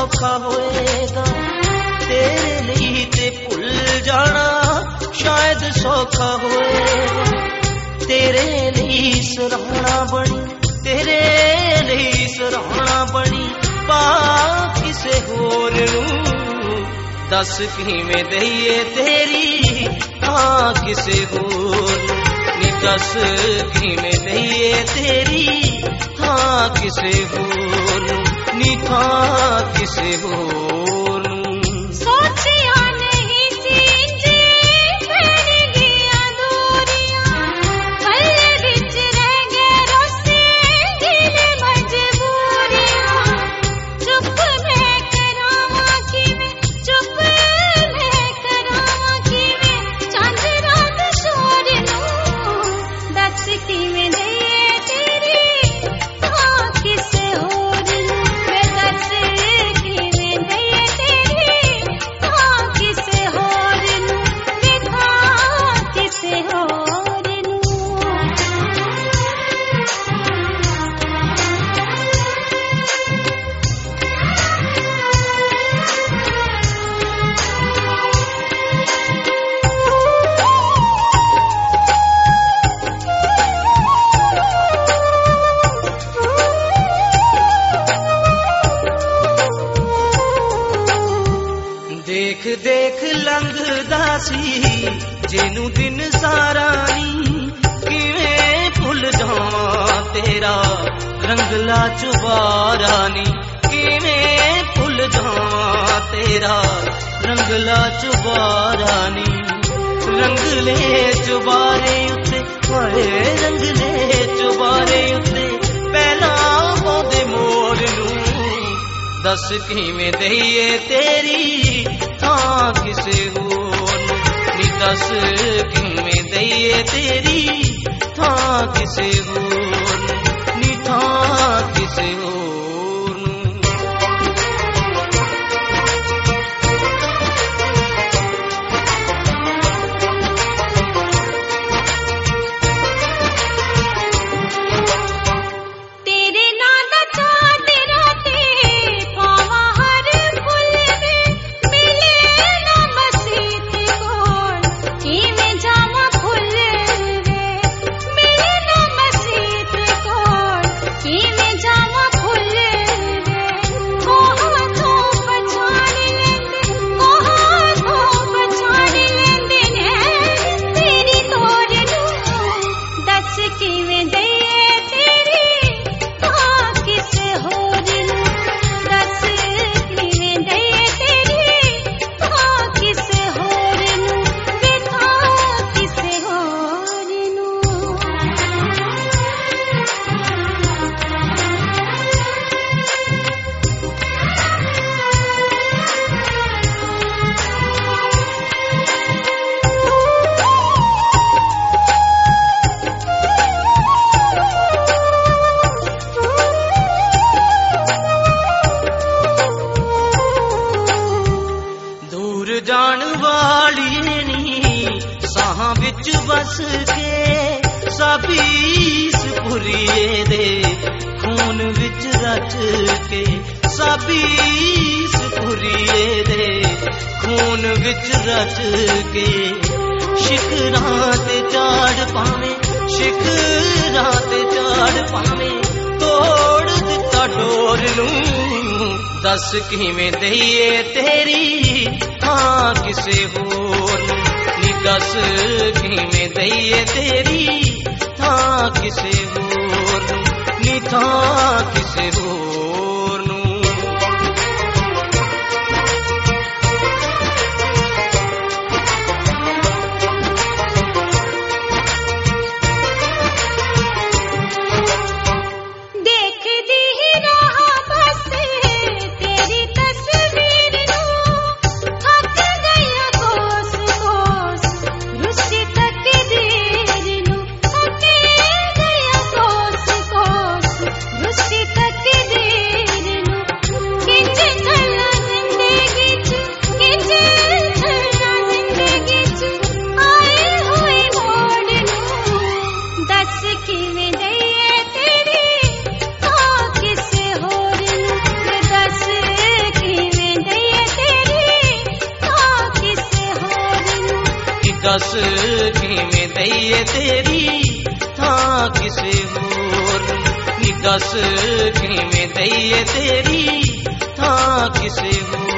सौखा होएगा तेरे लिए ते भुल जाना शायद सौखा होएगा तेरे लिए सराहना बनी तेरे लिए सराहना बनी पा किसे होर नूं दस किवें दईए तेरी हाँ किसे होर नी दस किवें दईए तेरी हाँ किसे होर नी हाँ किसे होर सोचिया नहीं सींजी तेरी गिया दूरियां पल्ले बिच रह गए रोसे दिल मजबूरियां चुप मैं करावा किवें चुप मैं करावा किवें चंद रात शोर नूं दस किवें दईए तेरी हाँ किसे होर मैं दस किवें दईए तेरी हाँ किसे होर नूं मैं हाँ किसे होर नूं देख देख लंघदा सी जेनू दिन सारा नी किवें भुल जावां तेरा रंगला चुबारा नी किवें भुल जावां तेरा रंगला चुबारा नी रंगले चुबारे उत्ते हाय रंगले चुबारे उत्ते पहला पौधे मोर नूं दस किवें दईए तेरी हाँ किसे होर नी दस किवें दईए तेरी हाँ किसे होर नी हाँ किसे होर तेरे नाम दा चाँद राते पावा हर फुल में मिले ना मसीत कोल किवें जावां फुल वे मिले ना मसीत कोल किवें जावां फुल वे कोहा तो पछाण लेंदे ने तेरी तोर नूं दस किवें दईए तेरी हाँ किसे होर नूं दस किवें दईए तेरी हाँ किसे होर नूं वे हाँ किसे होर नूं दूर जान वाली नी साहां विच बस के साबीस पुरिए दे खून विच रच के साबीस पुरिए दे खून विच रच के शिखरां ते चाड़ पावे शिखरां ते चाड़ पावे तोड़ दिता डोर नूं दस किवें दईए तेरी हाँ किसे होर नी दस किवें दईए तेरी हाँ किसे होर नी हाँ किसे होर नूं देखदी ही रहा बस तेरी तस्वीर नूं थक गया कोस कोस रुसी तकदीर नूं थक गया कोस कोस रुसी तकदीर दस किवें दईए तेरी थां किसे होर नी, दस किवें दईए तेरी थां किसे होर।